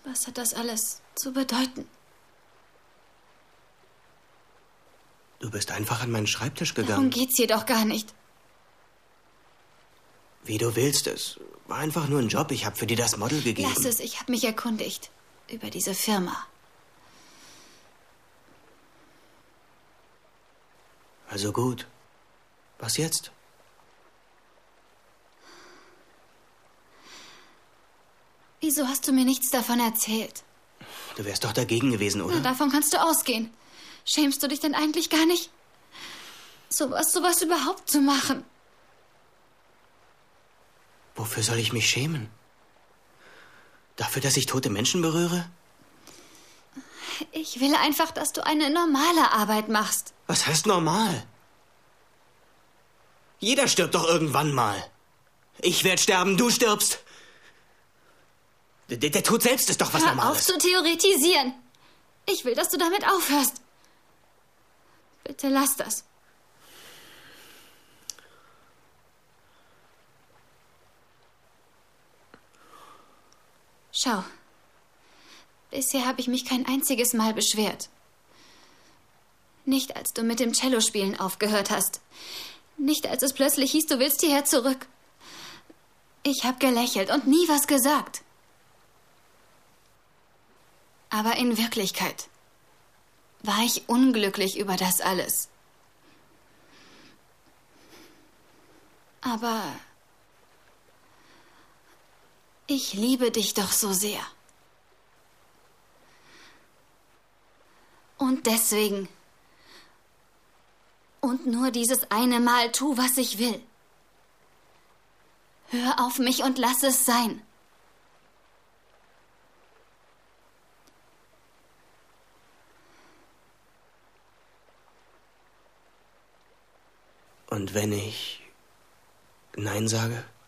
Was hat das alles zu bedeuten? Du bist einfach an meinen Schreibtisch gegangen. Darum geht's hier doch gar nicht. Wie du willst es. War einfach nur ein Job. Ich habe für dir das Model gegeben. Lass es, ich habe mich erkundigt über diese Firma. Also gut. Was jetzt? Wieso hast du mir nichts davon erzählt? Du wärst doch dagegen gewesen, oder? Na, davon kannst du ausgehen. Schämst du dich denn eigentlich gar nicht, sowas überhaupt zu machen? Wofür soll ich mich schämen? Dafür, dass ich tote Menschen berühre? Ich will einfach, dass du eine normale Arbeit machst. Was heißt normal? Jeder stirbt doch irgendwann mal. Ich werde sterben, du stirbst. Der Tod selbst ist doch was Hör Normales. auf zu theoretisieren. Ich will, dass du damit aufhörst. Bitte lass das. Schau. Bisher habe ich mich kein einziges Mal beschwert. Nicht, als du mit dem Cellospielen aufgehört hast. Nicht, als es plötzlich hieß, du willst hierher zurück. Ich habe gelächelt und nie was gesagt. Aber in Wirklichkeit war ich unglücklich über das alles. Aber ich liebe dich doch so sehr. Und deswegen und nur dieses eine Mal tu, was ich will. Hör auf mich und lass es sein. Und wenn ich Nein sage?